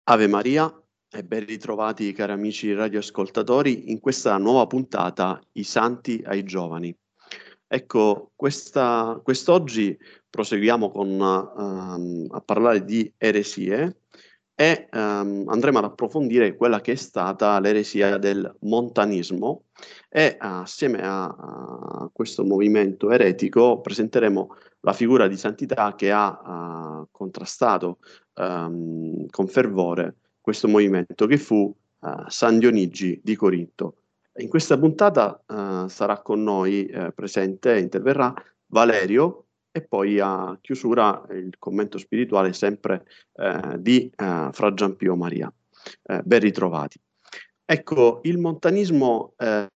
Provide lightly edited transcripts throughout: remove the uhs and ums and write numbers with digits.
Ave Maria e ben ritrovati cari amici radioascoltatori in questa nuova puntata I Santi ai Giovani. Ecco, quest'oggi proseguiamo a parlare di eresie e andremo ad approfondire quella che è stata l'eresia del montanismo e assieme a questo movimento eretico presenteremo la figura di santità che ha contrastato con fervore questo movimento che fu San Dionigi di Corinto. In questa puntata sarà con noi presente e interverrà Valerio e poi a chiusura il commento spirituale sempre di Fra Giampio Maria. Ben ritrovati. Ecco, il montanismo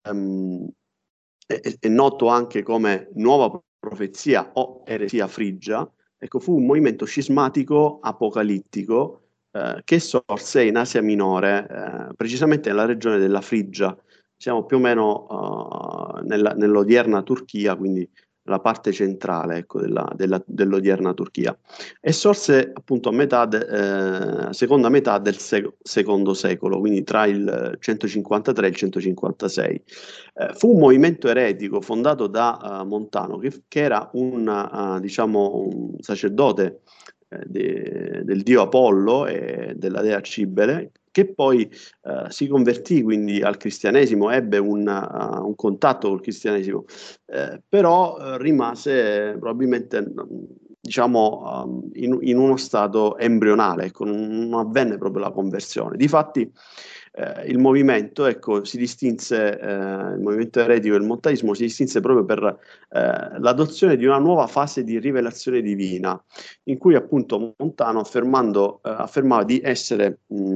è noto anche come nuova profezia o eresia frigia. Ecco, fu un movimento scismatico apocalittico che sorse in Asia Minore, precisamente nella regione della Frigia. Siamo più o meno nell'odierna Turchia, quindi la parte centrale, ecco, dell'odierna Turchia. E sorse appunto seconda metà del secondo secolo, quindi tra il 153 e il 156. Fu un movimento eretico fondato da Montano, che era diciamo, un sacerdote del dio Apollo e della dea Cibele, che poi si convertì quindi al cristianesimo, ebbe un contatto col cristianesimo, però rimase probabilmente diciamo in uno stato embrionale, ecco, non avvenne proprio la conversione. Difatti il movimento, ecco, il movimento eretico del montaismo si distinse proprio per l'adozione di una nuova fase di rivelazione divina, in cui appunto Montano affermava di essere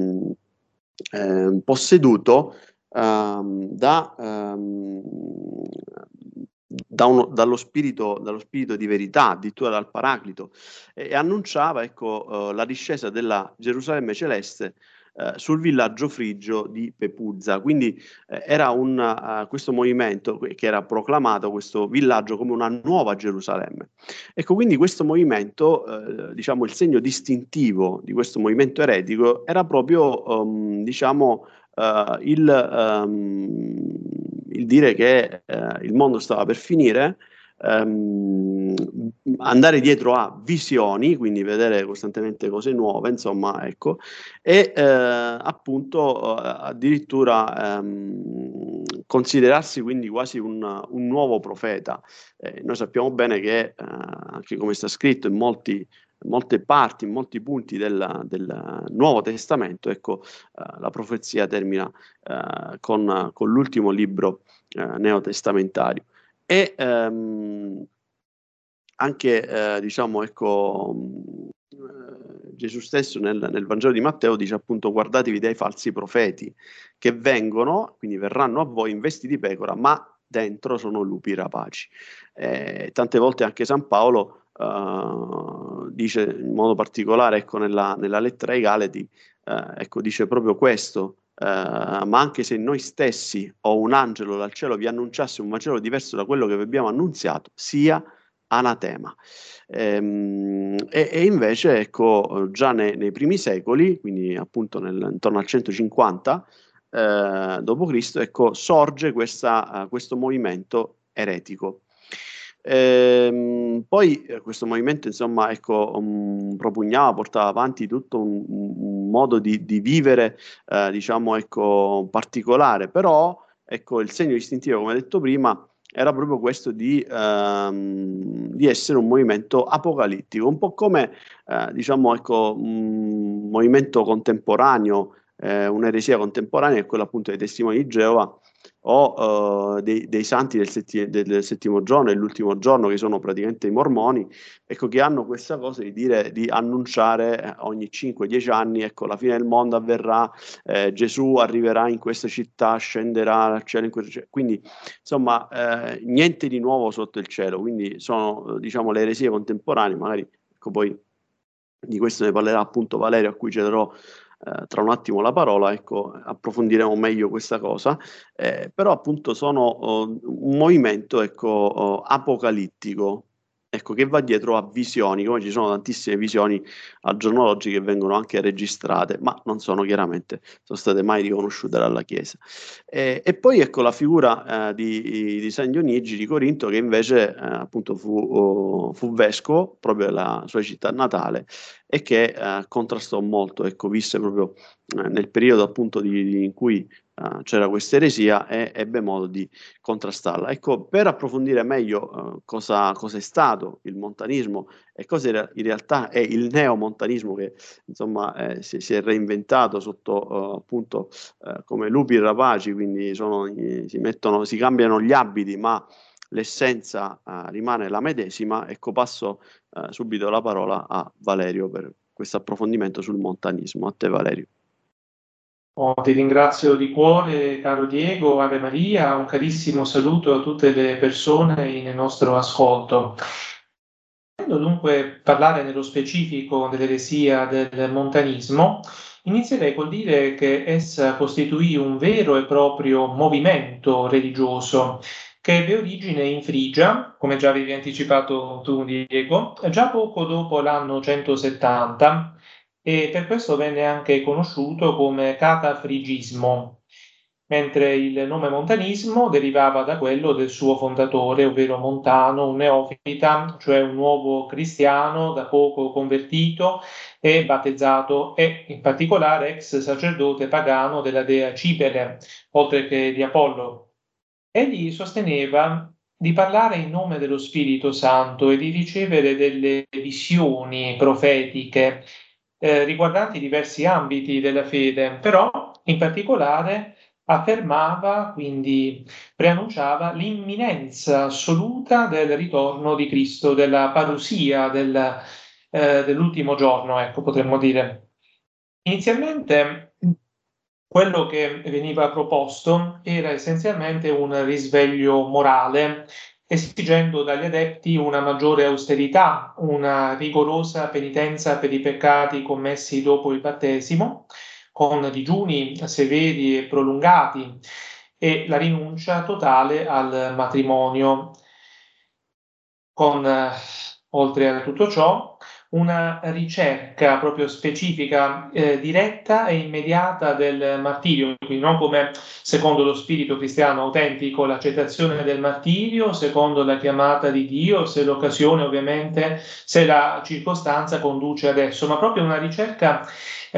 posseduto dallo spirito di verità, addirittura dal Paraclito, e annunciava, ecco, la discesa della Gerusalemme celeste sul villaggio frigio di Pepuzza. Quindi era questo movimento che era proclamato, questo villaggio, come una nuova Gerusalemme. Ecco, quindi questo movimento, diciamo, il segno distintivo di questo movimento eretico era proprio, diciamo, il dire che il mondo stava per finire, ehm, andare dietro a visioni, quindi vedere costantemente cose nuove, insomma, ecco, e appunto addirittura considerarsi quindi quasi un nuovo profeta. Noi sappiamo bene che, anche come sta scritto in molte parti, in molti punti del Nuovo Testamento, ecco, la profezia termina con l'ultimo libro neotestamentario. E anche, diciamo, ecco, Gesù stesso nel Vangelo di Matteo dice appunto: guardatevi dai falsi profeti che vengono, quindi verranno a voi in vesti di pecora, ma dentro sono lupi rapaci. Tante volte anche San Paolo dice in modo particolare, ecco, nella lettera ai Galati, ecco, dice proprio questo. Ma anche se noi stessi o un angelo dal cielo vi annunciasse un Vangelo diverso da quello che vi abbiamo annunziato, sia anatema. E invece, ecco, già nei primi secoli, quindi appunto intorno al 150 d.C., ecco, sorge questo movimento eretico. Poi questo movimento, insomma, ecco, propugnava, portava avanti tutto un modo di vivere, diciamo, ecco, particolare, però, ecco, il segno distintivo, come detto prima, era proprio questo di essere un movimento apocalittico, un po' come, diciamo, ecco, un movimento contemporaneo, un'eresia contemporanea, è quella appunto dei testimoni di Geova, o dei santi del settimo giorno e l'ultimo giorno, che sono praticamente i mormoni, ecco, che hanno questa cosa di dire, di annunciare ogni 5-10 anni, ecco, la fine del mondo avverrà, Gesù arriverà in questa città, scenderà al cielo in questa città. Quindi, insomma, niente di nuovo sotto il cielo, quindi sono, diciamo, le eresie contemporanee, magari, ecco, poi di questo ne parlerà appunto Valerio, a cui cederò tra un attimo la parola, ecco, approfondiremo meglio questa cosa, però appunto sono un movimento, ecco, apocalittico, ecco, che va dietro a visioni, come ci sono tantissime visioni al giorno d'oggi che vengono anche registrate, ma non sono state mai riconosciute dalla Chiesa. E poi ecco la figura di San Dionigi di Corinto, che invece appunto fu vescovo proprio della sua città natale e che contrastò molto, ecco, visse proprio nel periodo appunto in cui c'era questa eresia e ebbe modo di contrastarla. Ecco, per approfondire meglio cosa è stato il montanismo e cosa in realtà è il neomontanismo, che insomma si è reinventato sotto appunto come lupi rapaci, quindi si cambiano gli abiti, ma l'essenza rimane la medesima. Ecco, passo subito la parola a Valerio per questo approfondimento sul montanismo. A te, Valerio. Ti ringrazio di cuore, caro Diego, Ave Maria, un carissimo saluto a tutte le persone nel nostro ascolto. Volendo dunque parlare nello specifico dell'eresia del montanismo, inizierei col dire che essa costituì un vero e proprio movimento religioso che ebbe origine in Frigia, come già avevi anticipato tu, Diego, già poco dopo l'anno 170, e per questo venne anche conosciuto come catafrigismo, mentre il nome montanismo derivava da quello del suo fondatore, ovvero Montano, un neofita, cioè un nuovo cristiano da poco convertito e battezzato, e in particolare ex sacerdote pagano della dea Cipele, oltre che di Apollo. Egli sosteneva di parlare in nome dello Spirito Santo e di ricevere delle visioni profetiche riguardanti diversi ambiti della fede, però in particolare affermava, quindi preannunciava l'imminenza assoluta del ritorno di Cristo, della parusia dell'ultimo giorno, ecco, potremmo dire. Inizialmente quello che veniva proposto era essenzialmente un risveglio morale, esigendo dagli adepti una maggiore austerità, una rigorosa penitenza per i peccati commessi dopo il battesimo, con digiuni severi e prolungati, e la rinuncia totale al matrimonio, con, oltre a tutto ciò, una ricerca proprio specifica, diretta e immediata del martirio, quindi non come secondo lo spirito cristiano autentico, l'accettazione del martirio secondo la chiamata di Dio, se l'occasione ovviamente, se la circostanza conduce ad esso, ma proprio una ricerca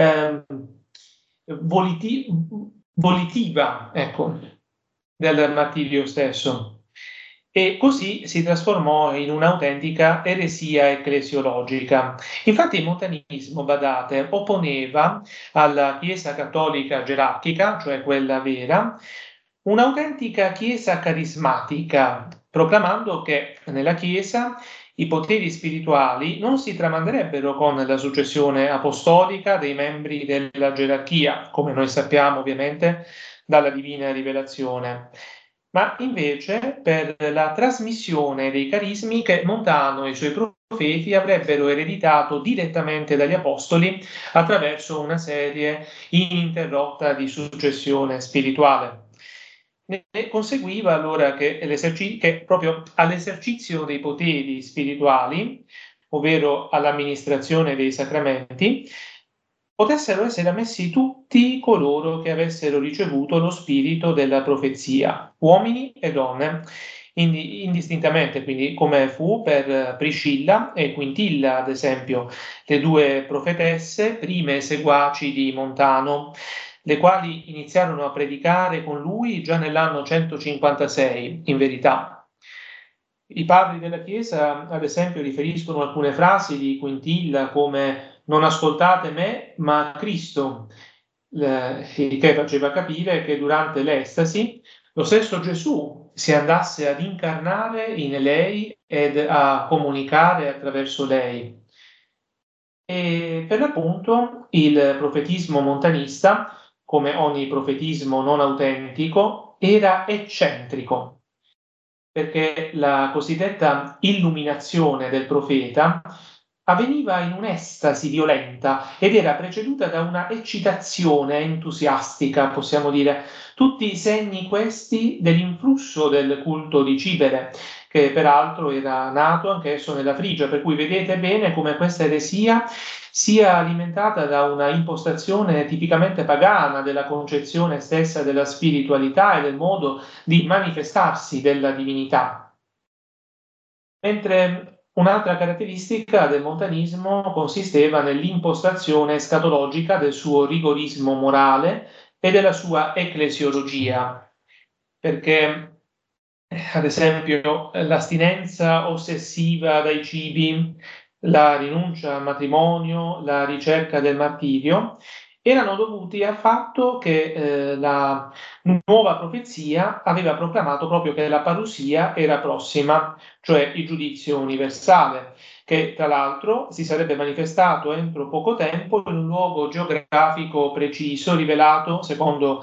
volitiva, ecco, del martirio stesso. E così si trasformò in un'autentica eresia ecclesiologica. Infatti il montanismo, badate, opponeva alla Chiesa cattolica gerarchica, cioè quella vera, un'autentica Chiesa carismatica, proclamando che nella Chiesa i poteri spirituali non si tramanderebbero con la successione apostolica dei membri della gerarchia, come noi sappiamo ovviamente dalla divina rivelazione, ma invece per la trasmissione dei carismi che Montano e i suoi profeti avrebbero ereditato direttamente dagli apostoli attraverso una serie ininterrotta di successione spirituale. Ne conseguiva allora che proprio all'esercizio dei poteri spirituali, ovvero all'amministrazione dei sacramenti, potessero essere ammessi tutti coloro che avessero ricevuto lo spirito della profezia, uomini e donne, indistintamente, quindi come fu per Priscilla e Quintilla, ad esempio, le due profetesse, prime seguaci di Montano, le quali iniziarono a predicare con lui già nell'anno 156, in verità. I padri della Chiesa, ad esempio, riferiscono alcune frasi di Quintilla come non ascoltate me, ma Cristo, il che faceva capire che durante l'estasi lo stesso Gesù si andasse ad incarnare in lei ed a comunicare attraverso lei. E per l'appunto il profetismo montanista, come ogni profetismo non autentico, era eccentrico, perché la cosiddetta illuminazione del profeta avveniva in un'estasi violenta ed era preceduta da una eccitazione entusiastica, possiamo dire, tutti i segni questi dell'influsso del culto di Cibele, che peraltro era nato anch'esso nella Frigia, per cui vedete bene come questa eresia sia alimentata da una impostazione tipicamente pagana della concezione stessa della spiritualità e del modo di manifestarsi della divinità. Mentre un'altra caratteristica del montanismo consisteva nell'impostazione escatologica del suo rigorismo morale e della sua ecclesiologia, perché ad esempio l'astinenza ossessiva dai cibi, la rinuncia al matrimonio, la ricerca del martirio, erano dovuti al fatto che la nuova profezia aveva proclamato proprio che la parusia era prossima, cioè il giudizio universale, che tra l'altro si sarebbe manifestato entro poco tempo in un luogo geografico preciso, rivelato secondo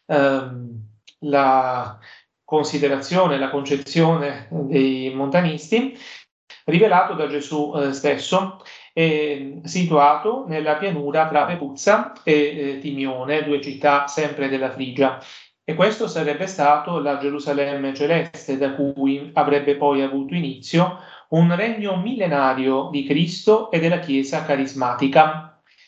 la considerazione, la concezione dei montanisti, rivelato da Gesù stesso, situato nella pianura tra Pepuzza e Timione, due città sempre della Frigia. E questo sarebbe stato la Gerusalemme celeste, da cui avrebbe poi avuto inizio un regno millenario di Cristo e della Chiesa carismatica.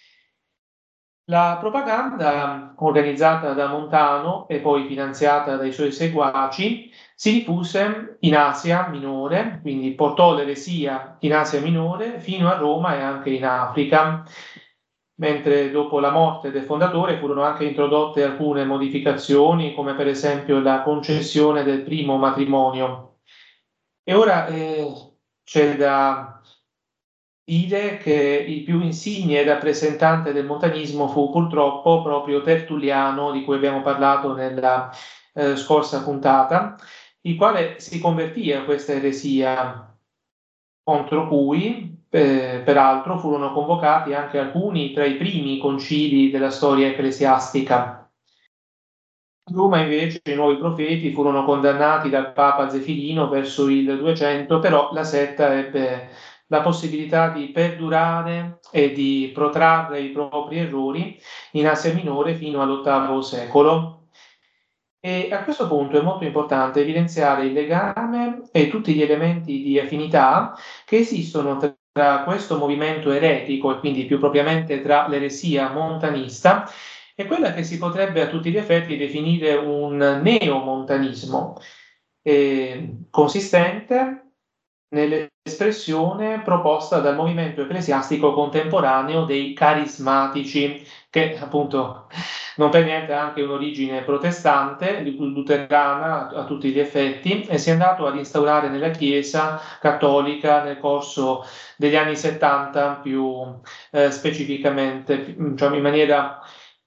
La propaganda, organizzata da Montano e poi finanziata dai suoi seguaci, si diffuse in Asia Minore, quindi portò l'eresia in Asia Minore fino a Roma e anche in Africa, mentre dopo la morte del fondatore furono anche introdotte alcune modificazioni, come per esempio la concessione del primo matrimonio. E ora c'è da dire che il più insigne rappresentante del montanismo fu purtroppo proprio Tertulliano, di cui abbiamo parlato nella scorsa puntata, il quale si convertì a questa eresia, contro cui peraltro furono convocati anche alcuni tra i primi concili della storia ecclesiastica. A Roma invece i nuovi profeti furono condannati dal Papa Zefirino verso il 200, però la setta ebbe la possibilità di perdurare e di protrarre i propri errori in Asia Minore fino all'VIII secolo. E a questo punto è molto importante evidenziare il legame e tutti gli elementi di affinità che esistono tra questo movimento eretico e quindi più propriamente tra l'eresia montanista e quella che si potrebbe a tutti gli effetti definire un neomontanismo, consistente nell'espressione proposta dal movimento ecclesiastico contemporaneo dei carismatici, che appunto non per niente ha anche un'origine protestante, luterana a tutti gli effetti, e si è andato ad instaurare nella Chiesa cattolica nel corso degli anni 70 più specificamente, cioè in maniera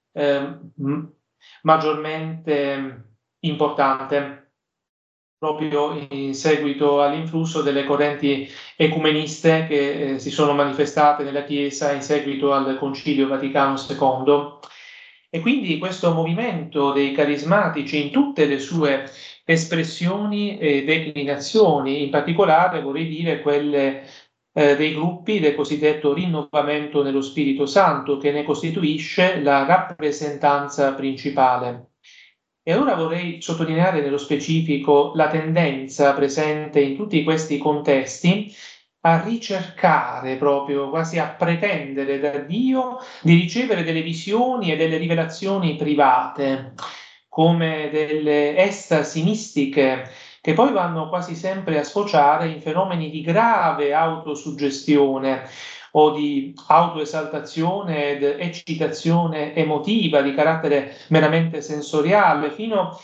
maggiormente importante, proprio in seguito all'influsso delle correnti ecumeniste che si sono manifestate nella Chiesa in seguito al Concilio Vaticano II. E quindi questo movimento dei carismatici in tutte le sue espressioni e declinazioni, in particolare vorrei dire quelle dei gruppi del cosiddetto rinnovamento nello Spirito Santo, che ne costituisce la rappresentanza principale. E allora vorrei sottolineare nello specifico la tendenza presente in tutti questi contesti a ricercare proprio, quasi a pretendere da Dio di ricevere delle visioni e delle rivelazioni private, come delle estasi mistiche, che poi vanno quasi sempre a sfociare in fenomeni di grave autosuggestione o di autoesaltazione ed eccitazione emotiva di carattere meramente sensoriale, fino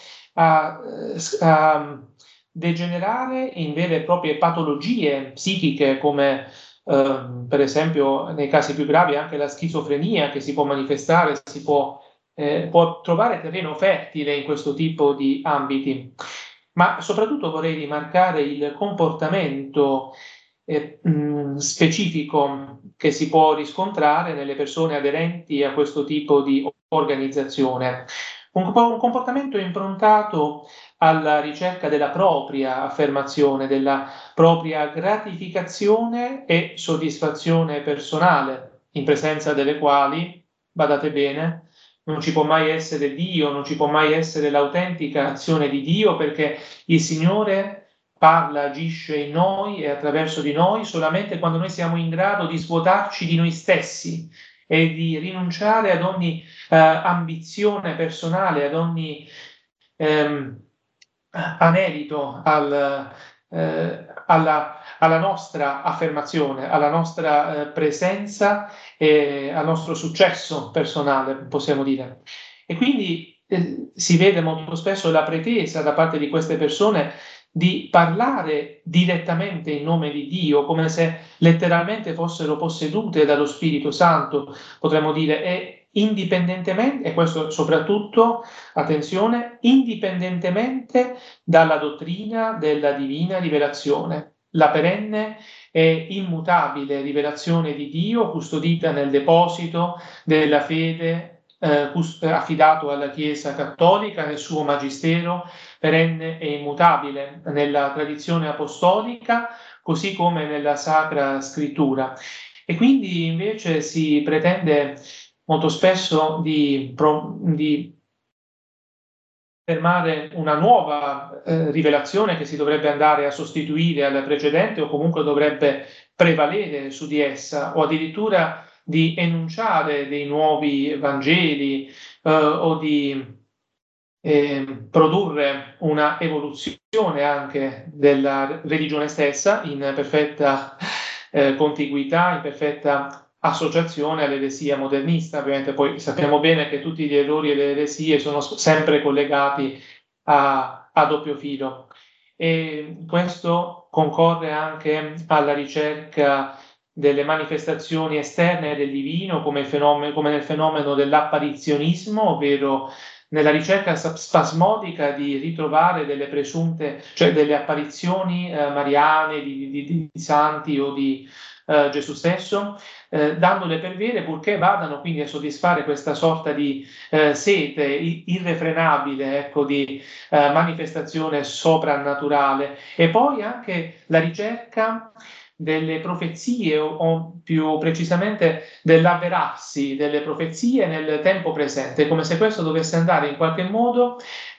a degenerare in vere e proprie patologie psichiche come per esempio nei casi più gravi anche la schizofrenia che si può manifestare, può trovare terreno fertile in questo tipo di ambiti. Ma soprattutto vorrei rimarcare il comportamento specifico che si può riscontrare nelle persone aderenti a questo tipo di organizzazione. Un comportamento improntato alla ricerca della propria affermazione, della propria gratificazione e soddisfazione personale, in presenza delle quali, badate bene, non ci può mai essere Dio, non ci può mai essere l'autentica azione di Dio, perché il Signore parla, agisce in noi e attraverso di noi solamente quando noi siamo in grado di svuotarci di noi stessi e di rinunciare ad ogni ambizione personale, ad ogni anelito alla nostra affermazione, alla nostra presenza e al nostro successo personale, possiamo dire. E quindi si vede molto spesso la pretesa da parte di queste persone di parlare direttamente in nome di Dio, come se letteralmente fossero possedute dallo Spirito Santo, potremmo dire, e indipendentemente, e questo soprattutto, attenzione, indipendentemente dalla dottrina della divina rivelazione, la perenne e immutabile rivelazione di Dio custodita nel deposito della fede affidato alla Chiesa Cattolica nel suo magistero perenne e immutabile nella tradizione apostolica, così come nella Sacra Scrittura. E quindi invece si pretende molto spesso di affermare una nuova rivelazione che si dovrebbe andare a sostituire alla precedente o comunque dovrebbe prevalere su di essa, o addirittura di enunciare dei nuovi Vangeli o di produrre una evoluzione anche della religione stessa in perfetta contiguità, in perfetta associazione all'eresia modernista. Ovviamente poi sappiamo bene che tutti gli errori e le eresie sono sempre collegati a doppio filo, e questo concorre anche alla ricerca delle manifestazioni esterne del divino come nel fenomeno dell'apparizionismo, ovvero nella ricerca spasmodica di ritrovare delle presunte, cioè delle apparizioni mariane di santi o di Gesù stesso, dandole per vere purché vadano quindi a soddisfare questa sorta di sete irrefrenabile, ecco, di manifestazione soprannaturale. E poi anche la ricerca delle profezie o più precisamente dell'avverarsi delle profezie nel tempo presente, come se questo dovesse andare in qualche modo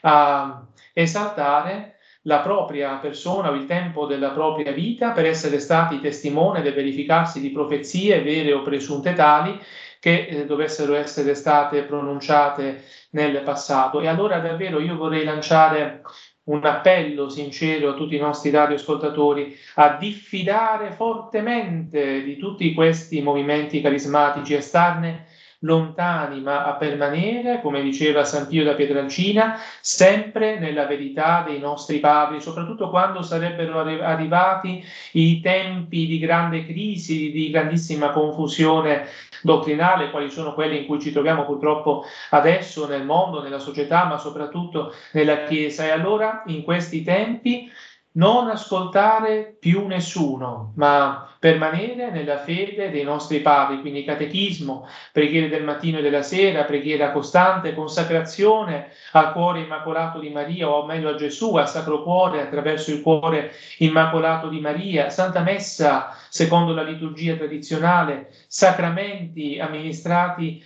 a esaltare la propria persona o il tempo della propria vita per essere stati testimone del verificarsi di profezie vere o presunte tali che dovessero essere state pronunciate nel passato. E allora davvero io vorrei lanciare un appello sincero a tutti i nostri radioascoltatori a diffidare fortemente di tutti questi movimenti carismatici e starne lontani, ma a permanere, come diceva San Pio da Pietrelcina, sempre nella verità dei nostri padri, soprattutto quando sarebbero arrivati i tempi di grande crisi, di grandissima confusione dottrinale, quali sono quelli in cui ci troviamo purtroppo adesso nel mondo, nella società, ma soprattutto nella Chiesa. E allora in questi tempi non ascoltare più nessuno, ma permanere nella fede dei nostri padri, quindi catechismo, preghiere del mattino e della sera, preghiera costante, consacrazione al cuore immacolato di Maria, o meglio a Gesù, al Sacro Cuore attraverso il cuore immacolato di Maria, Santa Messa secondo la liturgia tradizionale, sacramenti amministrati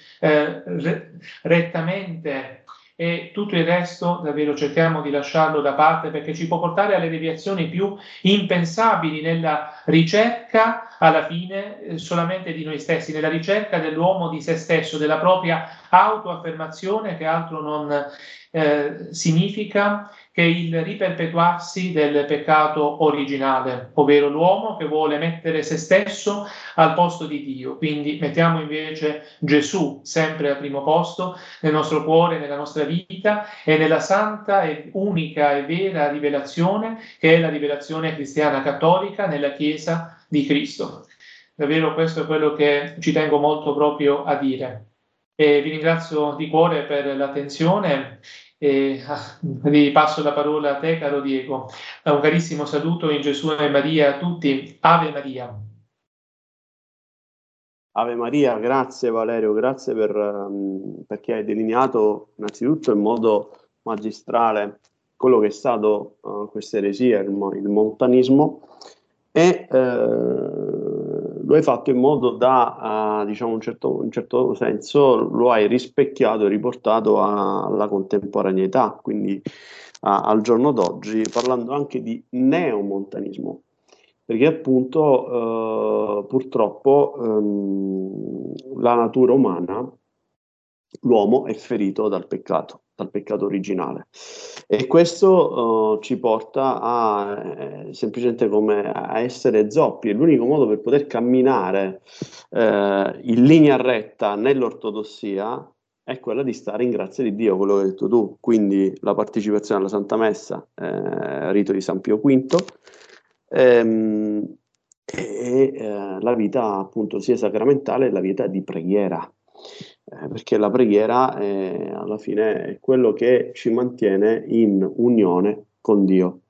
rettamente, e tutto il resto davvero cerchiamo di lasciarlo da parte, perché ci può portare alle deviazioni più impensabili nella ricerca alla fine solamente di noi stessi, nella ricerca dell'uomo di se stesso, della propria autoaffermazione, che altro non significa che il riperpetuarsi del peccato originale, ovvero l'uomo che vuole mettere se stesso al posto di Dio. Quindi mettiamo invece Gesù sempre al primo posto nel nostro cuore, nella nostra vita e nella santa e unica e vera rivelazione che è la rivelazione cristiana cattolica nella Chiesa di Cristo. Davvero questo è quello che ci tengo molto proprio a dire. E vi ringrazio di cuore per l'attenzione e ripasso la parola a te, caro Diego. Un carissimo saluto in Gesù e Maria a tutti. Ave Maria. Ave Maria, grazie Valerio, grazie perché hai delineato innanzitutto in modo magistrale quello che è stato questa eresia, il montanismo, e lo hai fatto in modo da, diciamo, un certo senso, lo hai rispecchiato e riportato alla contemporaneità, quindi al giorno d'oggi, parlando anche di neomontanismo, perché appunto purtroppo la natura umana, l'uomo è ferito dal peccato originale. E questo ci porta a semplicemente come a essere zoppi. E l'unico modo per poter camminare in linea retta nell'ortodossia è quella di stare in grazia di Dio, quello che hai detto tu. Quindi la partecipazione alla Santa Messa, rito di San Pio V, ehm, la vita appunto sia sacramentale e la vita di preghiera. Perché la preghiera alla fine è quello che ci mantiene in unione con Dio.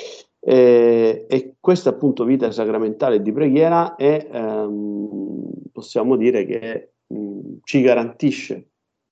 E questa appunto vita sacramentale di preghiera possiamo dire che ci garantisce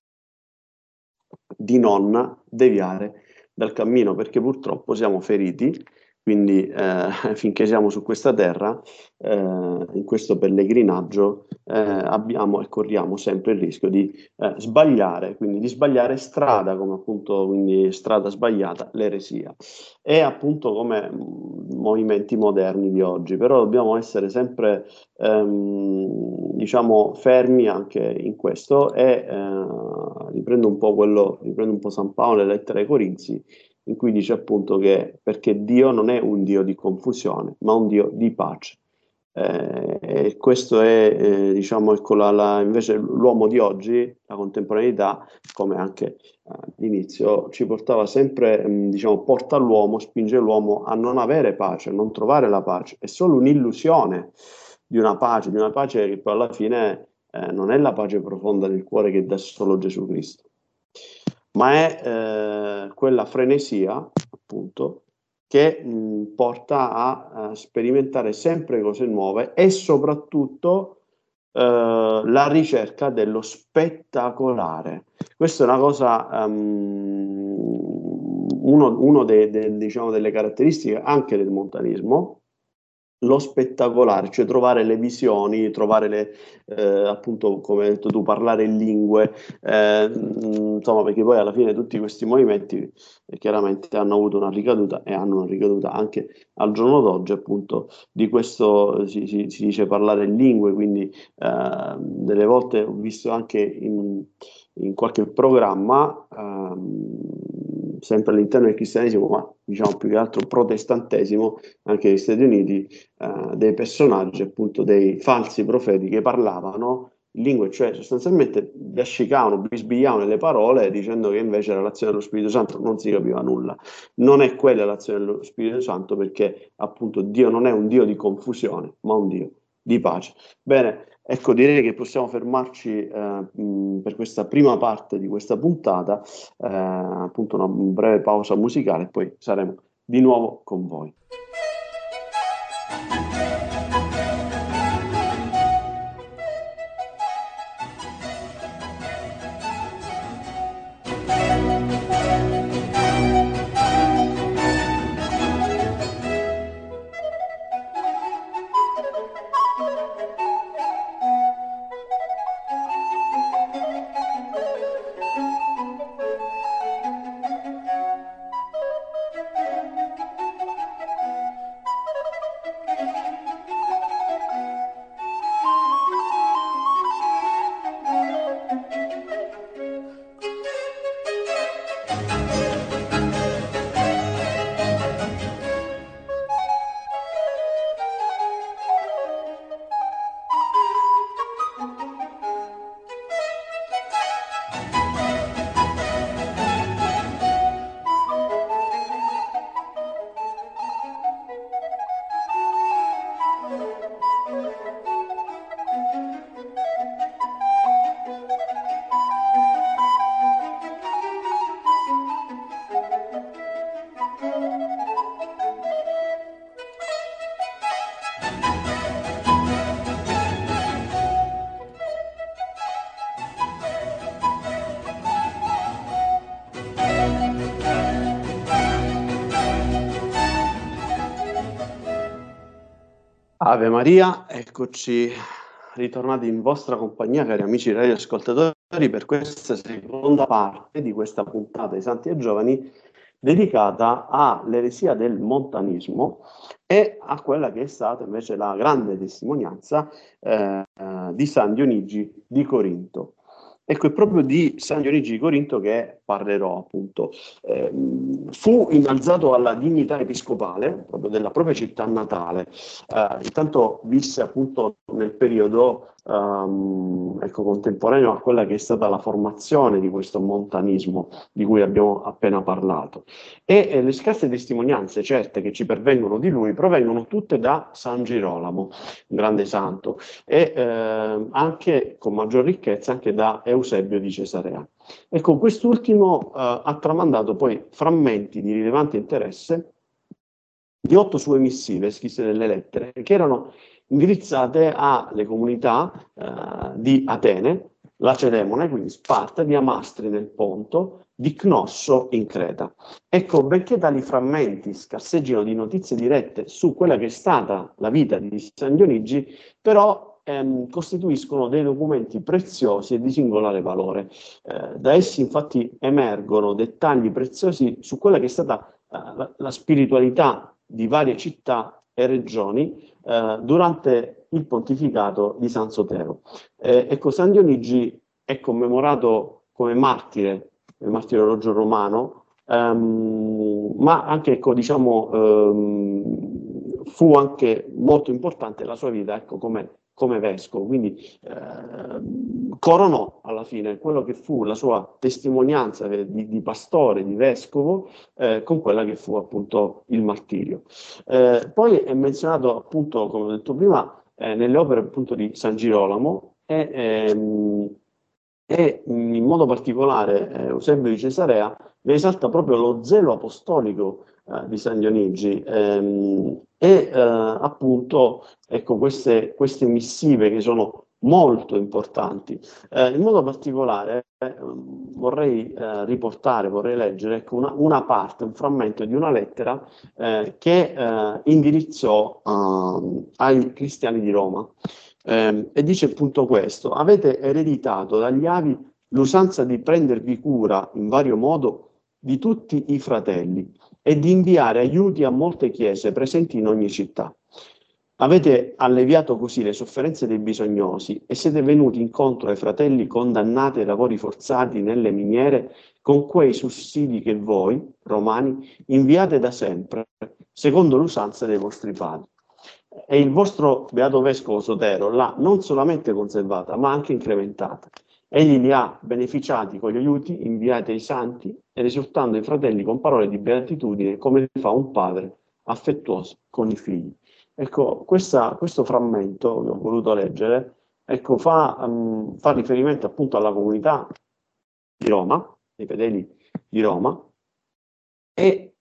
di non deviare dal cammino, perché purtroppo siamo feriti, quindi finché siamo su questa terra, in questo pellegrinaggio, abbiamo e corriamo sempre il rischio di sbagliare, quindi di sbagliare strada, come appunto, quindi strada sbagliata, l'eresia. E appunto come movimenti moderni di oggi, però dobbiamo essere sempre diciamo fermi anche in questo e riprendo un po' San Paolo nelle lettere ai Corinzi, in cui dice appunto che perché Dio non è un Dio di confusione, ma un Dio di pace. E questo è, diciamo, ecco, invece l'uomo di oggi, la contemporaneità, come anche all'inizio, ci portava sempre, diciamo, porta l'uomo, spinge l'uomo a non avere pace, a non trovare la pace. È solo un'illusione di una pace che poi alla fine non è la pace profonda del cuore che dà solo Gesù Cristo, ma è quella frenesia, appunto, che porta a sperimentare sempre cose nuove e soprattutto la ricerca dello spettacolare. Questa è una cosa, uno diciamo, delle caratteristiche anche del montanismo, lo spettacolare, cioè trovare le visioni, trovare appunto, come hai detto tu, parlare in lingue, insomma, perché poi alla fine tutti questi movimenti chiaramente hanno avuto una ricaduta e hanno una ricaduta anche al giorno d'oggi, appunto, di questo si dice parlare in lingue, quindi delle volte ho visto anche in qualche programma, sempre all'interno del cristianesimo, ma diciamo più che altro protestantesimo, anche negli Stati Uniti, dei personaggi, appunto dei falsi profeti che parlavano in lingue, cioè sostanzialmente biascicavano, bisbigliavano le parole dicendo che invece era l'azione dello Spirito Santo, non si capiva nulla. Non è quella l'azione dello Spirito Santo perché appunto Dio non è un Dio di confusione, ma un Dio di pace. Bene, ecco, direi che possiamo fermarci per questa prima parte di questa puntata, appunto una breve pausa musicale e poi saremo di nuovo con voi. Ave Maria, eccoci ritornati in vostra compagnia, cari amici radioascoltatori, per questa seconda parte di questa puntata di Santi e Giovani dedicata all'eresia del montanismo e a quella che è stata invece la grande testimonianza di San Dionigi di Corinto. Ecco, è proprio di San Dionigi di Corinto che parlerò, appunto. Fu innalzato alla dignità episcopale proprio della propria città natale. Intanto visse appunto nel periodo contemporaneo a quella che è stata la formazione di questo montanismo di cui abbiamo appena parlato. E le scarse testimonianze certe che ci pervengono di lui provengono tutte da San Girolamo, un grande santo, e anche con maggior ricchezza anche da Eusebio di Cesarea. Ecco, quest'ultimo ha tramandato poi frammenti di rilevante interesse di 8 sue missive scritte nelle lettere, che erano indirizzate alle comunità di Atene, Lacedemone, quindi Sparta, di Amastri nel Ponto, di Cnosso in Creta. Ecco, benché tali frammenti scarseggino di notizie dirette su quella che è stata la vita di San Dionigi, però costituiscono dei documenti preziosi e di singolare valore. Da essi infatti emergono dettagli preziosi su quella che è stata la spiritualità di varie città e regioni durante il pontificato di San Sotero. Ecco, San Dionigi è commemorato come martire, il martirologio romano, ma anche, ecco, diciamo, fu anche molto importante la sua vita, ecco, come vescovo, quindi coronò alla fine quello che fu la sua testimonianza di pastore, di vescovo, con quella che fu appunto il martirio. Poi è menzionato appunto, come ho detto prima, nelle opere appunto di San Girolamo e in modo particolare Eusebio di Cesarea ne esalta proprio lo zelo apostolico di San Dionigi appunto, ecco, queste missive che sono molto importanti. In modo particolare vorrei leggere, ecco, una parte, un frammento di una lettera che indirizzò ai cristiani di Roma. E dice appunto questo: avete ereditato dagli avi l'usanza di prendervi cura in vario modo di tutti i fratelli e di inviare aiuti a molte chiese presenti in ogni città. Avete alleviato così le sofferenze dei bisognosi e siete venuti incontro ai fratelli condannati ai lavori forzati nelle miniere con quei sussidi che voi, romani, inviate da sempre, secondo l'usanza dei vostri padri. E il vostro beato vescovo Sotero l'ha non solamente conservata, ma anche incrementata. Egli li ha beneficiati con gli aiuti inviati ai santi, esortando i fratelli con parole di beatitudine, come fa un padre affettuoso con i figli. Ecco, questo frammento che ho voluto leggere, ecco, fa riferimento appunto alla comunità di Roma, dei fedeli di Roma, e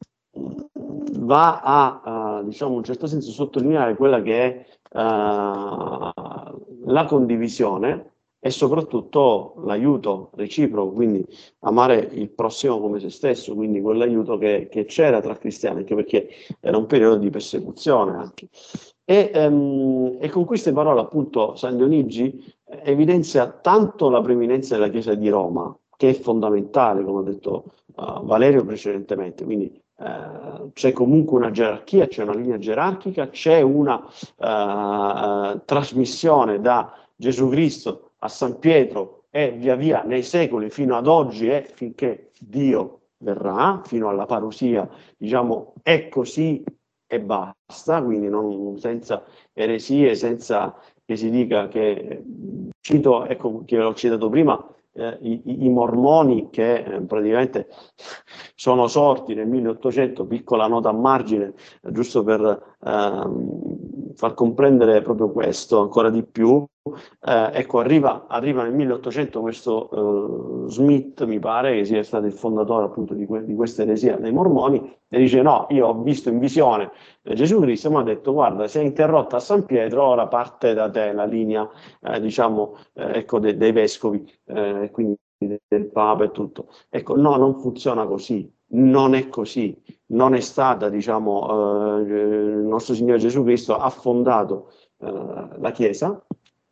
va a diciamo, in un certo senso sottolineare quella che è la condivisione e soprattutto l'aiuto reciproco, quindi amare il prossimo come se stesso, quindi quell'aiuto che c'era tra cristiani, anche perché era un periodo di persecuzione anche. E con queste parole appunto San Dionigi evidenzia tanto la preeminenza della Chiesa di Roma, che è fondamentale, come ha detto Valerio precedentemente, quindi c'è comunque una gerarchia, c'è una linea gerarchica, c'è una trasmissione da Gesù Cristo a San Pietro e via via nei secoli fino ad oggi e finché Dio verrà, fino alla parusia, diciamo, è così e basta, quindi non, senza eresie, senza che si dica che, cito, ecco, che l'ho citato prima, i mormoni che praticamente sono sorti nel 1800, piccola nota a margine, giusto per far comprendere proprio questo ancora di più. Ecco, arriva nel 1800 questo Smith, mi pare, che sia stato il fondatore appunto di questa eresia dei mormoni, e dice: no, io ho visto in visione Gesù Cristo, mi ha detto: guarda, sei interrotta a San Pietro, ora parte da te la linea diciamo ecco, dei vescovi, quindi del Papa e tutto. Ecco, no, non funziona così. non è così, non è stata, diciamo, il nostro Signore Gesù Cristo ha fondato la Chiesa,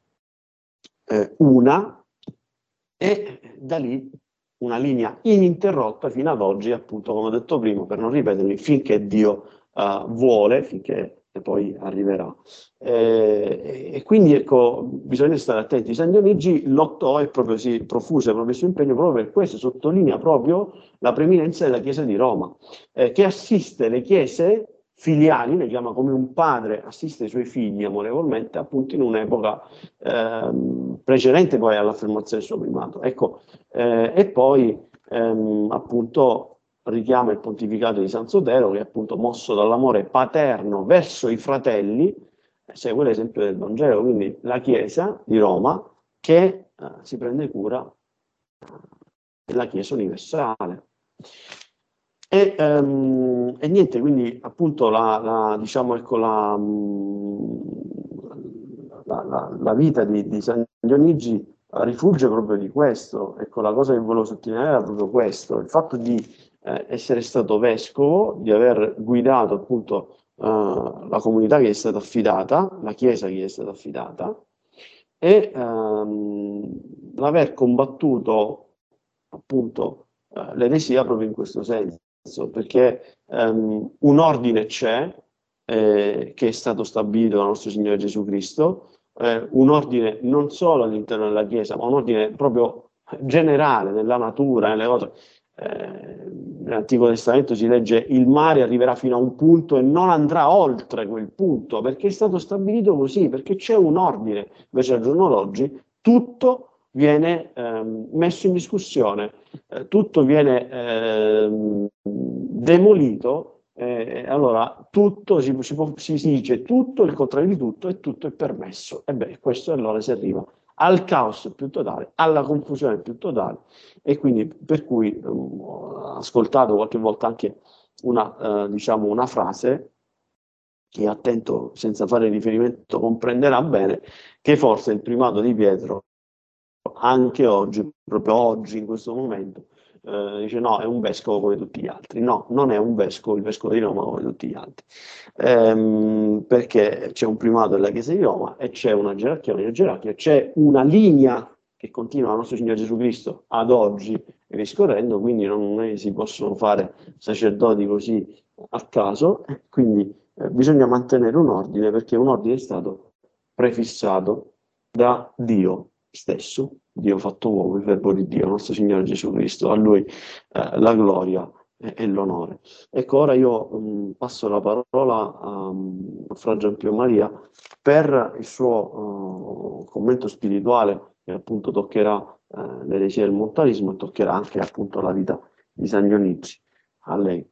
una, e da lì una linea ininterrotta fino ad oggi, appunto, come ho detto prima, per non ripetermi, finché Dio vuole, finché poi arriverà. E quindi ecco, bisogna stare attenti. San Dionigi lottò e proprio si profuse proprio il suo impegno proprio per questo, sottolinea proprio la preminenza della Chiesa di Roma, che assiste le chiese filiali, le chiama come un padre assiste i suoi figli amorevolmente, appunto in un'epoca precedente poi all'affermazione del suo primato. Ecco, e poi appunto richiama il pontificato di San Sotero, che è appunto mosso dall'amore paterno verso i fratelli, segue l'esempio del Vangelo, quindi la Chiesa di Roma che si prende cura della Chiesa universale. E niente, quindi appunto diciamo, ecco, la vita di San Dionigi rifugge proprio di questo. Ecco, la cosa che volevo sottolineare era proprio questo, il fatto di essere stato vescovo, di aver guidato appunto la comunità che gli è stata affidata, la Chiesa che gli è stata affidata, e l'aver combattuto appunto l'eresia proprio in questo senso, perché un ordine c'è, che è stato stabilito dal nostro Signore Gesù Cristo, un ordine non solo all'interno della Chiesa, ma un ordine proprio generale nella natura, nelle cose. Nell'Antico Testamento si legge: il mare arriverà fino a un punto e non andrà oltre quel punto, perché è stato stabilito così, perché c'è un ordine. Invece al giorno d'oggi tutto viene messo in discussione, tutto viene demolito. Allora tutto si dice tutto, il contrario di tutto, e tutto è permesso. E beh, questo allora si arriva al caos più totale, alla confusione più totale, e quindi per cui ho ascoltato qualche volta anche diciamo una frase che, attento, senza fare riferimento, comprenderà bene, che forse il primato di Pietro anche oggi, proprio oggi, in questo momento, dice no, è un vescovo come tutti gli altri. No, non è un vescovo, il vescovo di Roma come tutti gli altri, perché c'è un primato della Chiesa di Roma e c'è una gerarchia, c'è una linea che continua il nostro Signore Gesù Cristo ad oggi riscorrendo, quindi non si possono fare sacerdoti così a caso, quindi bisogna mantenere un ordine, perché un ordine è stato prefissato da Dio stesso, Dio fatto uomo, il Verbo di Dio, nostro Signore Gesù Cristo. A Lui la gloria e l'onore. Ecco, ora io passo la parola a Fra Giampio Maria per il suo commento spirituale, che appunto toccherà l'eresia del montanismo e toccherà anche appunto la vita di San Dionigi. A lei.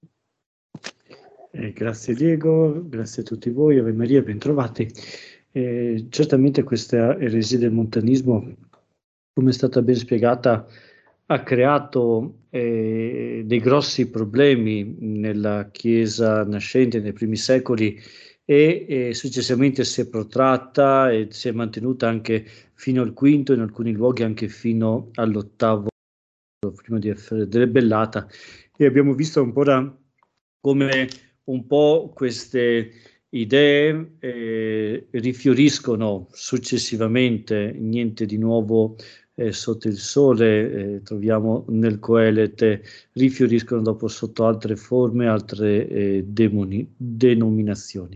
Grazie Diego, grazie a tutti voi, Ave Maria, bentrovati. Certamente questa eresia del montanismo, come è stata ben spiegata, ha creato dei grossi problemi nella Chiesa nascente nei primi secoli e successivamente si è protratta e si è mantenuta anche fino al V, in alcuni luoghi anche fino all'VIII, prima di essere debellata. E abbiamo visto un po' come un po' queste idee rifioriscono successivamente, niente di nuovo sotto il sole, troviamo nel Coelete, rifioriscono dopo sotto altre forme, altre denominazioni.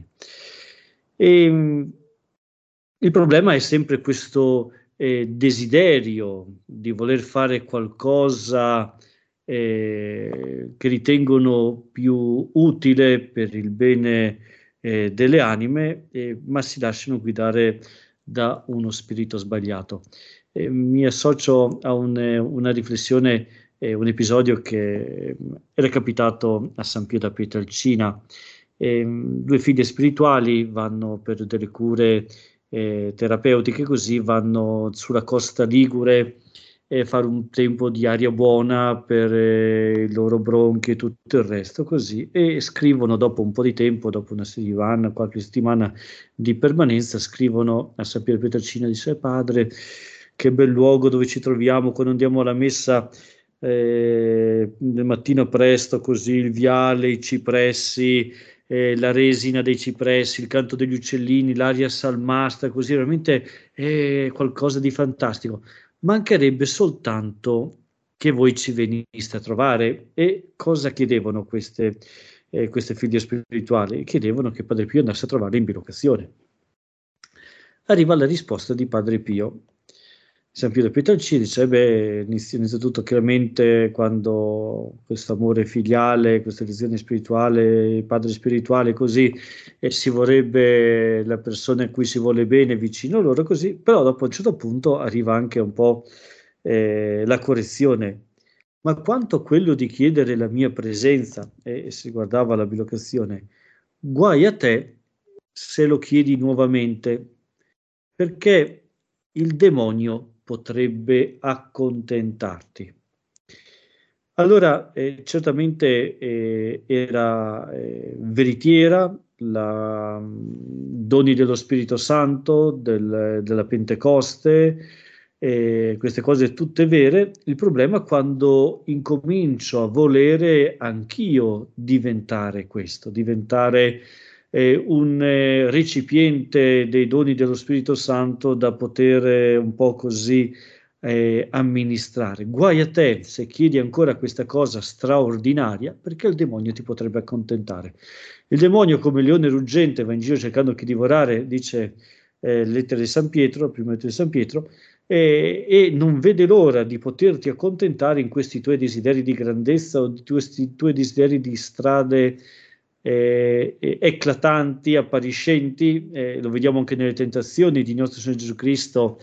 E il problema è sempre questo desiderio di voler fare qualcosa che ritengono più utile per il bene delle anime, ma si lasciano guidare da uno spirito sbagliato. Mi associo a una riflessione, un episodio che era capitato a San Pio da Pietrelcina. Due figlie spirituali vanno per delle cure terapeutiche, così vanno sulla costa ligure e fare un tempo di aria buona per i loro bronchi e tutto il resto, così, e scrivono dopo un po' di tempo, dopo una settimana, qualche settimana di permanenza, scrivono a San Piero Pietrelcina, dice: padre, che bel luogo dove ci troviamo, quando andiamo alla messa del mattino presto, così il viale, i cipressi, la resina dei cipressi, il canto degli uccellini, l'aria salmastra, così veramente è qualcosa di fantastico. Mancherebbe soltanto che voi ci veniste a trovare. E cosa chiedevano queste figlie spirituali? Chiedevano che Padre Pio andasse a trovare in bilocazione. Arriva la risposta di Padre Pio. San Pio da Pietrelcina dice, beh, inizia tutto chiaramente quando questo amore filiale, questa visione spirituale, padre spirituale, così, e si vorrebbe la persona a cui si vuole bene vicino a loro, così, però dopo a un certo punto arriva anche un po' la correzione. Ma quanto quello di chiedere la mia presenza, e si guardava la bilocazione, guai a te se lo chiedi nuovamente, perché il demonio potrebbe accontentarti. Allora, certamente era veritiera, doni dello Spirito Santo, della Pentecoste, queste cose tutte vere. Il problema è quando incomincio a volere anch'io diventare questo, diventare un recipiente dei doni dello Spirito Santo da poter un po' così amministrare. Guai a te se chiedi ancora questa cosa straordinaria, perché il demonio ti potrebbe accontentare. Il demonio, come leone ruggente, va in giro cercando chi divorare, dice lettera di San Pietro, prima lettera di San Pietro, e non vede l'ora di poterti accontentare in questi tuoi desideri di grandezza o di questi tuoi desideri di strade eclatanti, appariscenti. Lo vediamo anche nelle tentazioni di nostro Signore Gesù Cristo,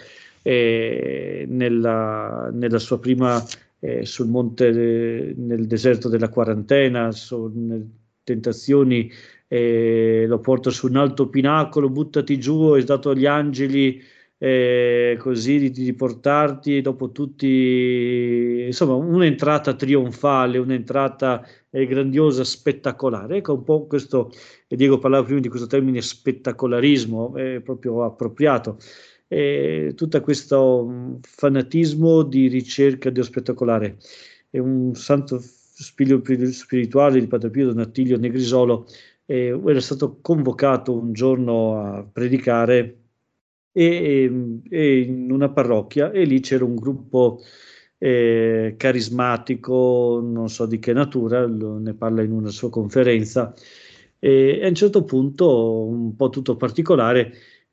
nella sua prima sul monte, nel deserto della quarantena, nelle tentazioni, lo porta su un alto pinacolo, buttati giù, è dato agli angeli così di portarti, e dopo tutti, insomma, un'entrata trionfale, un'entrata grandiosa, spettacolare. Ecco un po' questo, e Diego parlava prima di questo termine spettacolarismo, è proprio appropriato. Tutto questo fanatismo di ricerca dello spettacolare. È un santo spirituale di Padre Pio Donattilio Negrisolo, era stato convocato un giorno a predicare in una parrocchia, e lì c'era un gruppo carismatico, non so di che natura, ne parla in una sua conferenza, e a un certo punto, un po' tutto particolare,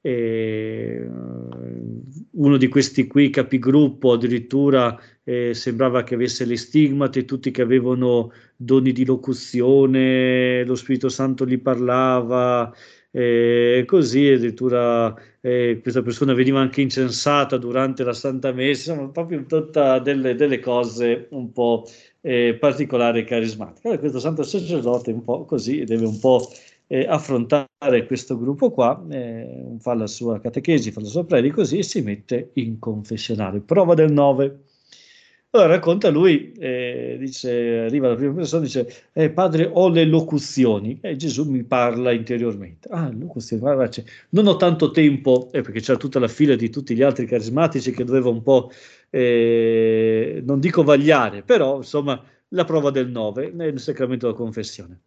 uno di questi qui capigruppo addirittura sembrava che avesse le stigmate, tutti che avevano doni di locuzione, lo Spirito Santo gli parlava, così addirittura questa persona veniva anche incensata durante la Santa Messa, insomma, proprio tutta delle cose un po' particolari e carismatiche. Allora, questo santo sacerdote un po' così deve un po' affrontare questo gruppo qua, fa la sua catechesi, fa la sua predica, così, e si mette in confessionale. Prova del 9. Allora racconta lui, dice, arriva la prima persona, dice, padre, ho le locuzioni, e Gesù mi parla interiormente. Ah, locuzioni, guarda, non ho tanto tempo, perché c'era tutta la fila di tutti gli altri carismatici che doveva un po', non dico vagliare, però insomma la prova del 9 nel sacramento della confessione.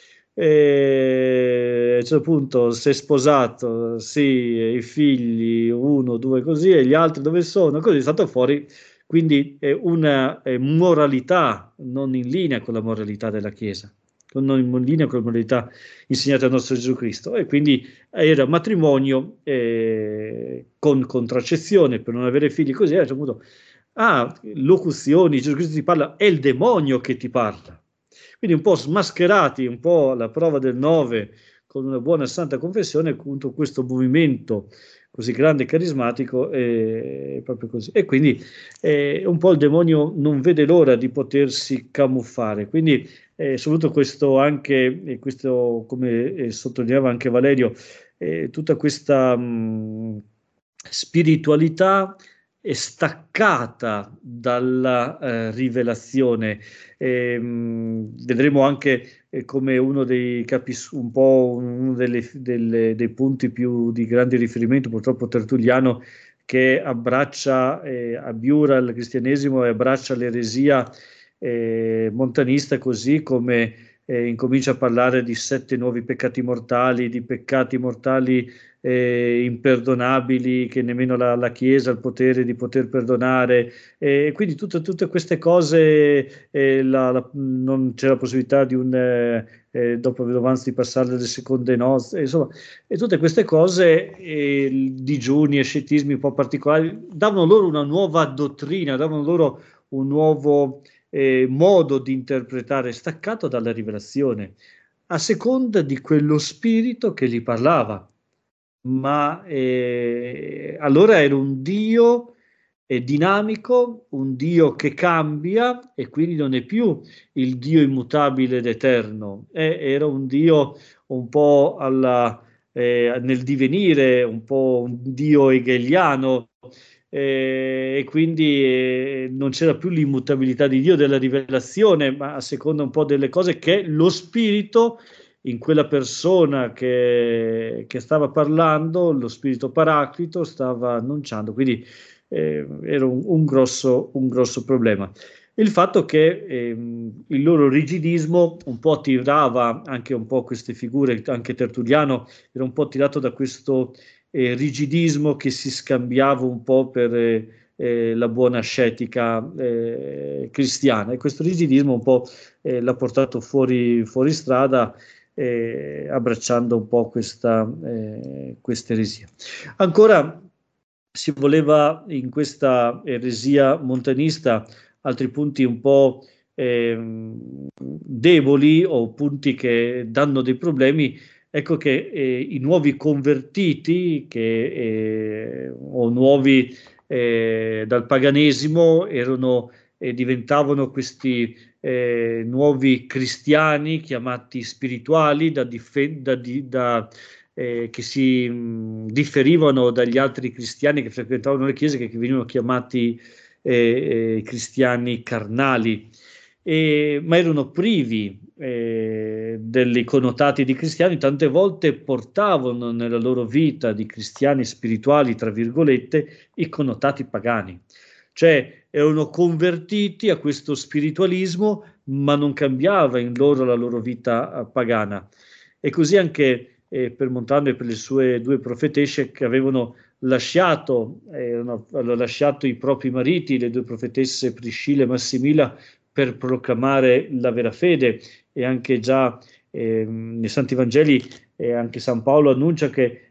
A un certo punto si è sposato, sì, i figli, uno, due, così, e gli altri dove sono? Così è stato fuori, quindi una moralità non in linea con la moralità della Chiesa, non in linea con la moralità insegnata dal nostro Gesù Cristo, e quindi era matrimonio con contraccezione per non avere figli, così a un certo punto, locuzioni, Gesù Cristo ti parla, è il demonio che ti parla. Quindi un po' smascherati, un po' alla prova del 9, con una buona santa confessione, contro questo movimento così grande e carismatico, proprio così. E quindi un po' il demonio non vede l'ora di potersi camuffare. Quindi soprattutto questo anche, questo come sottolineava anche Valerio, tutta questa spiritualità è staccata dalla rivelazione. Vedremo anche come uno dei un po' uno dei punti più di grande riferimento, purtroppo Tertulliano, che abbraccia, abiura il cristianesimo e abbraccia l'eresia montanista, così come incomincia a parlare di 7 nuovi peccati mortali, di peccati mortali imperdonabili, che nemmeno la Chiesa ha il potere di poter perdonare, e quindi tutte queste cose, non c'è la possibilità di dopo Vedovanzi, di passare alle seconde nozze, insomma, e tutte queste cose, digiuni e scetismi un po' particolari, davano loro una nuova dottrina, davano loro un nuovo modo di interpretare, staccato dalla rivelazione, a seconda di quello spirito che gli parlava. Ma allora era un Dio dinamico, un Dio che cambia, e quindi non è più il Dio immutabile ed eterno, era un Dio un po' nel divenire, un po' un Dio hegeliano, e quindi non c'era più l'immutabilità di Dio della rivelazione, ma a seconda un po' delle cose che lo spirito in quella persona che stava parlando, lo spirito paraclito, stava annunciando. Quindi era un grosso problema. Il fatto che il loro rigidismo un po' attirava anche un po' queste figure, anche Tertulliano era un po' attirato da questo rigidismo che si scambiava un po' per la buona ascetica cristiana, e questo rigidismo un po' l'ha portato fuori strada, abbracciando un po' questa eresia. Ancora si voleva, in questa eresia montanista, altri punti un po' deboli, o punti che danno dei problemi. Ecco che i nuovi convertiti, o nuovi dal paganesimo, diventavano questi nuovi cristiani chiamati spirituali, che si differivano dagli altri cristiani che frequentavano le chiese, che venivano chiamati cristiani carnali, ma erano privi dei connotati di cristiani. Tante volte portavano nella loro vita di cristiani spirituali, tra virgolette, i connotati pagani, cioè erano convertiti a questo spiritualismo, ma non cambiava in loro la loro vita pagana. E così anche per Montano e per le sue 2 profetesse, che avevano lasciato i propri mariti, le 2 profetesse Priscilla e Massimilla, per proclamare la vera fede. E anche già nei Santi Vangeli anche San Paolo annuncia che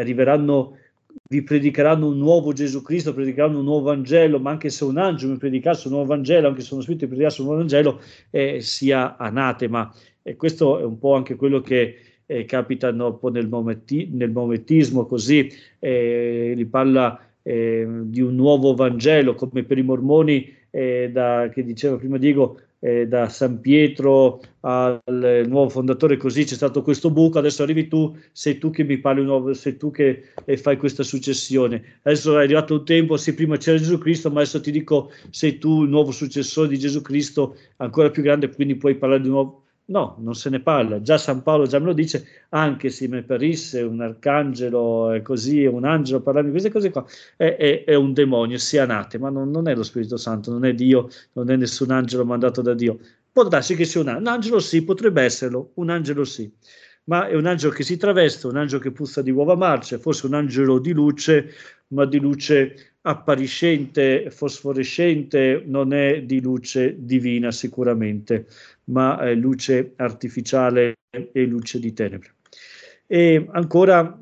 vi predicheranno un nuovo Gesù Cristo, predicheranno un nuovo Vangelo, ma anche se un angelo mi predicasse un nuovo Vangelo, anche se uno spirito mi predicasse un nuovo Vangelo, sia anatema. E questo è un po' anche quello che capita dopo nel maomettismo, così gli parla di un nuovo Vangelo, come per i mormoni, che diceva prima Diego, da San Pietro al nuovo fondatore, così c'è stato questo buco, adesso arrivi tu, sei tu che mi parli nuovo, sei tu che fai questa successione. Adesso è arrivato un tempo, sì, prima c'era Gesù Cristo, ma adesso ti dico, sei tu il nuovo successore di Gesù Cristo, ancora più grande, quindi puoi parlare di nuovo. No, non se ne parla. Già San Paolo già me lo dice, anche se mi apparisse un arcangelo e così, un angelo parlare di queste cose qua, è un demonio, sia anatema, non è lo Spirito Santo, non è Dio, non è nessun angelo mandato da Dio. Può darsi che sia un angelo, sì, potrebbe esserlo, un angelo sì, ma è un angelo che si traveste, un angelo che puzza di uova marce, forse un angelo di luce, ma di luce appariscente, fosforescente, non è di luce divina sicuramente, ma è luce artificiale e luce di tenebre. E ancora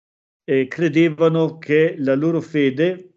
credevano che la loro fede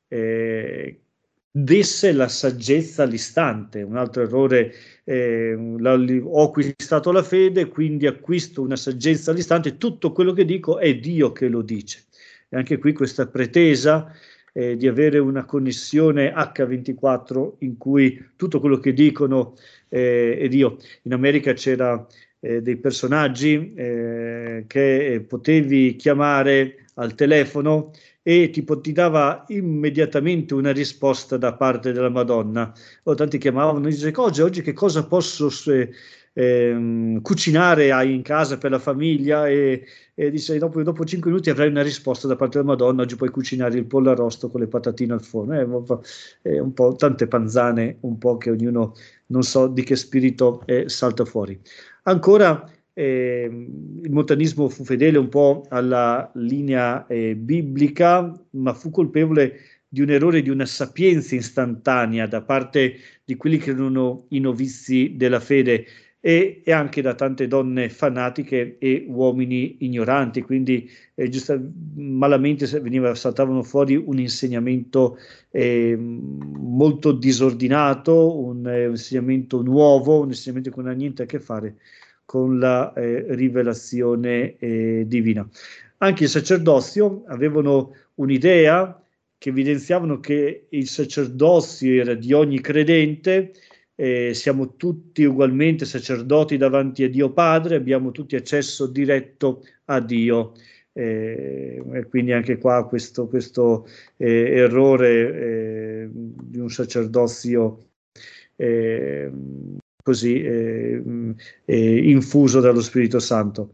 desse la saggezza all'istante. Un altro errore: ho acquistato la fede, quindi acquisto una saggezza all'istante, tutto quello che dico è Dio che lo dice. E anche qui questa pretesa di avere una connessione H24 in cui tutto quello che dicono è Dio. In America c'era dei personaggi che potevi chiamare al telefono e ti dava immediatamente una risposta da parte della Madonna. Tanti chiamavano e dicevano: oggi che cosa posso cucinare hai in casa per la famiglia e dice dopo 5 minuti avrai una risposta da parte della Madonna, oggi puoi cucinare il pollo arrosto con le patatine al forno, un po' tante panzane, un po' che ognuno non so di che spirito salta fuori. Ancora il montanismo fu fedele un po' alla linea biblica, ma fu colpevole di un errore, di una sapienza istantanea da parte di quelli che erano i novizi della fede e anche da tante donne fanatiche e uomini ignoranti, quindi malamente saltavano fuori un insegnamento molto disordinato, un insegnamento nuovo, un insegnamento che non ha niente a che fare con la rivelazione divina. Anche il sacerdozio avevano un'idea che evidenziavano che il sacerdozio era di ogni credente, siamo tutti ugualmente sacerdoti davanti a Dio Padre, abbiamo tutti accesso diretto a Dio. E quindi anche qua questo errore di un sacerdozio così infuso dallo Spirito Santo.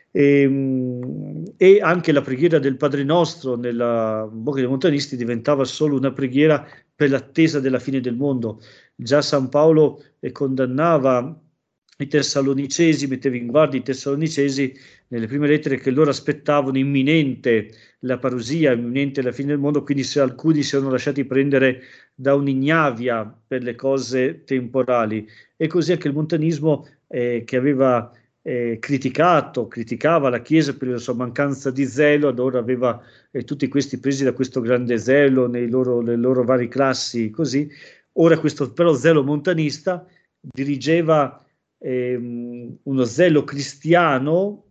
E anche la preghiera del Padre Nostro nella bocca dei montanisti diventava solo una preghiera per l'attesa della fine del mondo. Già San Paolo condannava i Tessalonicesi, metteva in guardia i Tessalonicesi nelle prime lettere che loro aspettavano imminente la parusia, imminente la fine del mondo, quindi se alcuni si erano lasciati prendere da un'ignavia per le cose temporali. E così anche il montanismo che aveva criticava la Chiesa per la sua mancanza di zelo, allora aveva tutti questi presi da questo grande zelo nelle loro varie classi, così. Ora questo però zelo montanista dirigeva uno zelo cristiano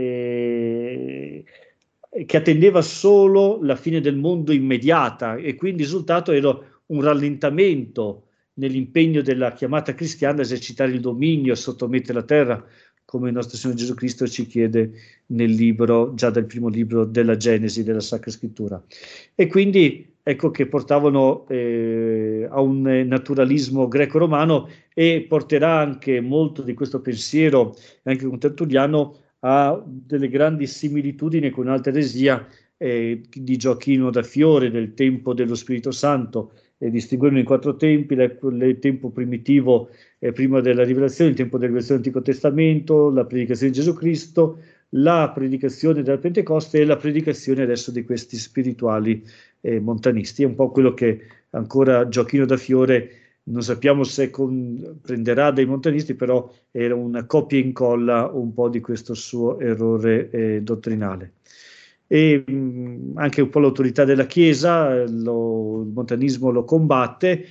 che attendeva solo la fine del mondo immediata e quindi il risultato era un rallentamento nell'impegno della chiamata cristiana a esercitare il dominio, a sottomettere la terra, come il nostro Signore Gesù Cristo ci chiede nel libro, già dal primo libro della Genesi, della Sacra Scrittura. E quindi ecco che portavano a un naturalismo greco-romano e porterà anche molto di questo pensiero, anche con Tertulliano, a delle grandi similitudini con un'altra eresia di Gioacchino da Fiore, del tempo dello Spirito Santo, distinguendo in 4 tempi, il tempo primitivo prima della rivelazione, il tempo della rivelazione dell'Antico Testamento, la predicazione di Gesù Cristo, la predicazione della Pentecoste e la predicazione adesso di questi spirituali montanisti. È un po' quello che ancora Gioacchino da Fiore non sappiamo se prenderà dai montanisti, però era una copia e incolla un po' di questo suo errore dottrinale. E anche un po' l'autorità della Chiesa, il montanismo lo combatte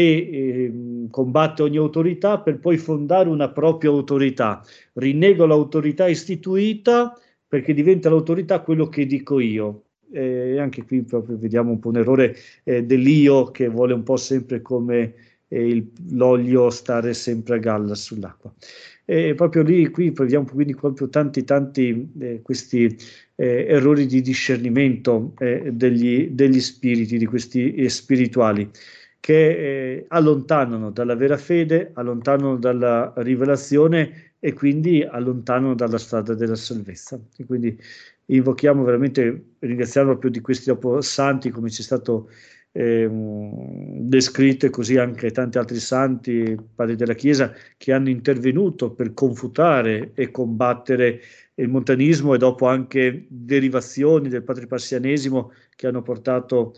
e combatte ogni autorità per poi fondare una propria autorità. Rinnego l'autorità istituita perché diventa l'autorità quello che dico io. Anche qui proprio vediamo un po' un errore dell'io che vuole un po' sempre come l'olio stare sempre a galla sull'acqua. Proprio lì, qui vediamo quindi proprio tanti questi errori di discernimento degli spiriti, di questi spirituali, che allontanano dalla vera fede, allontanano dalla rivelazione e quindi allontanano dalla strada della salvezza. E quindi invochiamo veramente, ringraziamo proprio di questi santi, come ci è stato descritto, e così anche tanti altri santi, padri della Chiesa, che hanno intervenuto per confutare e combattere il montanismo e dopo anche derivazioni del patripassianesimo che hanno portato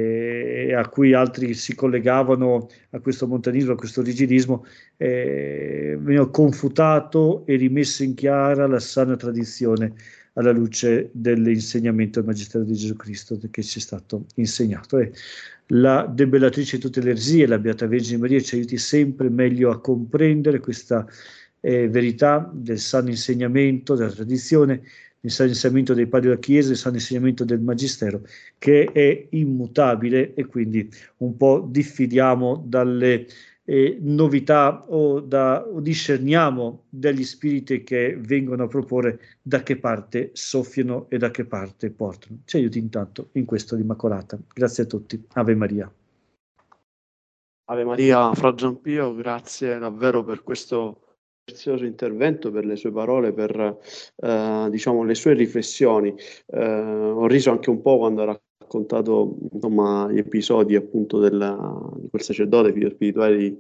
a cui altri si collegavano a questo montanismo, a questo rigidismo, veniva confutato e rimesso in chiara la sana tradizione alla luce dell'insegnamento del Magistero di Gesù Cristo che ci è stato insegnato. E la debellatrice di tutte le eresie, la Beata Vergine Maria, ci aiuti sempre meglio a comprendere questa verità del sano insegnamento, della tradizione, del sano insegnamento dei padri della Chiesa, del sano insegnamento del Magistero, che è immutabile, e quindi un po' diffidiamo dalle novità o discerniamo degli spiriti che vengono a proporre da che parte soffiano e da che parte portano. Ci aiuti intanto in questo l'Immacolata. Grazie a tutti. Ave Maria. Ave Maria, Fra Giampio, grazie davvero per questo prezioso intervento, per le sue parole, per diciamo, le sue riflessioni. Ho riso anche un po' quando ha raccontato, insomma, gli episodi appunto di quel sacerdote figlio spirituale di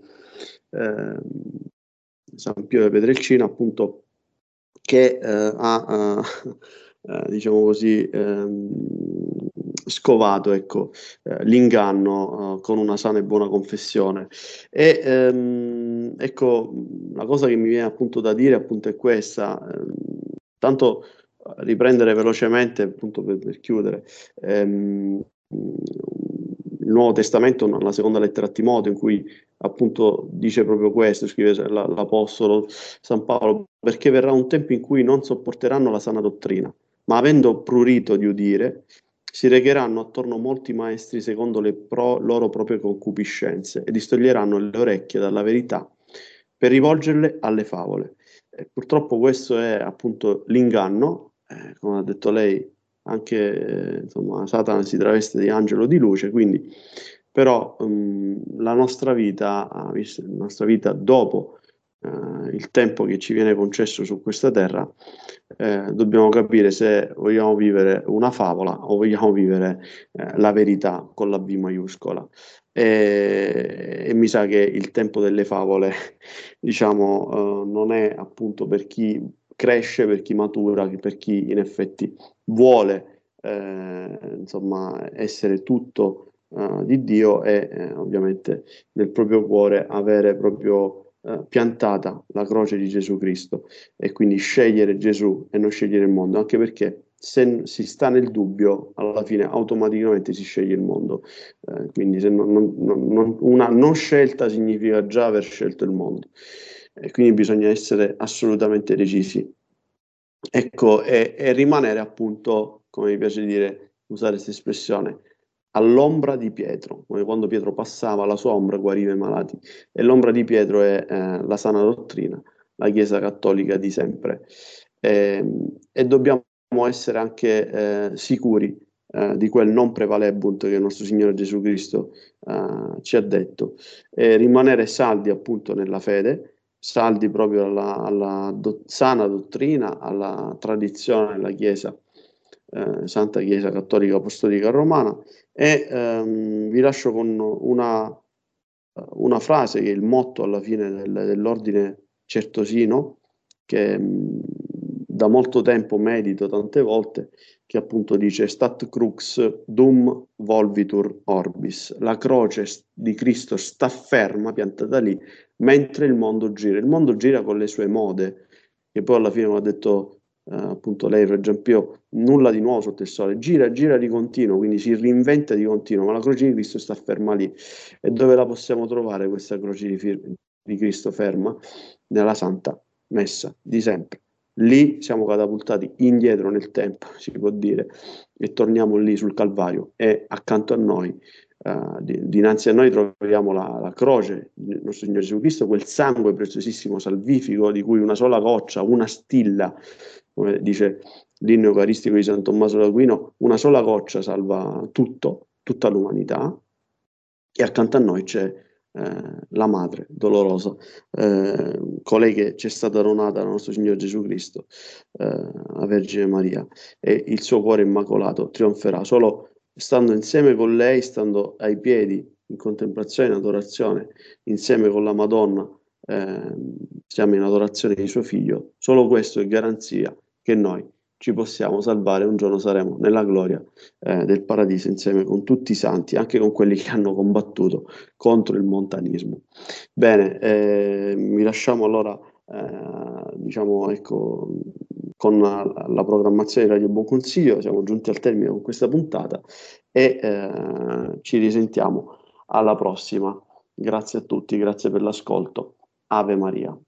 San Pio di Pietrelcina, appunto, che ha diciamo così scovato, ecco, l'inganno con una sana e buona confessione. E ecco, la cosa che mi viene appunto da dire appunto è questa, tanto riprendere velocemente appunto per chiudere. Il Nuovo Testamento, la seconda lettera a Timoteo, in cui appunto dice proprio questo, scrive l'Apostolo San Paolo, perché verrà un tempo in cui non sopporteranno la sana dottrina, ma avendo prurito di udire, si recheranno attorno molti maestri secondo le loro proprie concupiscenze e distoglieranno le orecchie dalla verità per rivolgerle alle favole. E purtroppo questo è appunto l'inganno, come ha detto lei, anche insomma, Satana si traveste di angelo di luce, quindi però la nostra vita dopo il tempo che ci viene concesso su questa terra, dobbiamo capire se vogliamo vivere una favola o vogliamo vivere la verità con la V maiuscola. E mi sa che il tempo delle favole, diciamo, non è appunto per chi cresce, per chi matura, per chi in effetti vuole insomma essere tutto di Dio e ovviamente nel proprio cuore avere proprio piantata la croce di Gesù Cristo e quindi scegliere Gesù e non scegliere il mondo, anche perché se si sta nel dubbio alla fine automaticamente si sceglie il mondo, quindi se una non scelta significa già aver scelto il mondo e quindi bisogna essere assolutamente decisi. Ecco, e rimanere appunto, come mi piace dire, usare questa espressione, all'ombra di Pietro, come quando Pietro passava, la sua ombra guariva i malati, e l'ombra di Pietro è la sana dottrina, la Chiesa cattolica di sempre. E dobbiamo essere anche sicuri di quel non prevalebunt che il nostro Signore Gesù Cristo ci ha detto, e rimanere saldi appunto nella fede, saldi proprio alla sana dottrina, alla tradizione della Chiesa, Santa Chiesa Cattolica Apostolica Romana. E vi lascio con una frase che è il motto alla fine dell'ordine certosino, che da molto tempo medito tante volte, che appunto dice stat crux dum volvitur orbis, la croce di Cristo sta ferma, piantata lì, mentre il mondo gira. Il mondo gira con le sue mode, che poi alla fine, come ha detto appunto lei, Fra Giampio, nulla di nuovo sotto il sole, gira di continuo, quindi si reinventa di continuo, ma la croce di Cristo sta ferma lì. E dove la possiamo trovare questa croce di Cristo ferma? Nella Santa Messa di sempre. Lì siamo catapultati indietro nel tempo, si può dire, e torniamo lì sul Calvario e accanto a noi, dinanzi a noi troviamo la croce del nostro Signore Gesù Cristo, quel sangue preziosissimo, salvifico, di cui una sola goccia, una stilla, come dice l'inno eucaristico di San Tommaso d'Aquino, una sola goccia salva tutta l'umanità, e accanto a noi c'è la madre dolorosa, colei che ci è stata donata dal nostro Signore Gesù Cristo, la Vergine Maria, e il suo cuore immacolato trionferà solo stando insieme con lei, stando ai piedi in contemplazione, in adorazione, insieme con la Madonna, siamo in adorazione di suo figlio. Solo questo è garanzia che noi ci possiamo salvare, un giorno saremo nella gloria del paradiso insieme con tutti i santi, anche con quelli che hanno combattuto contro il montanismo. Bene, vi lasciamo allora diciamo, ecco, con la programmazione di Radio Buon Consiglio. Siamo giunti al termine con questa puntata e ci risentiamo alla prossima. Grazie a tutti, grazie per l'ascolto. Ave Maria.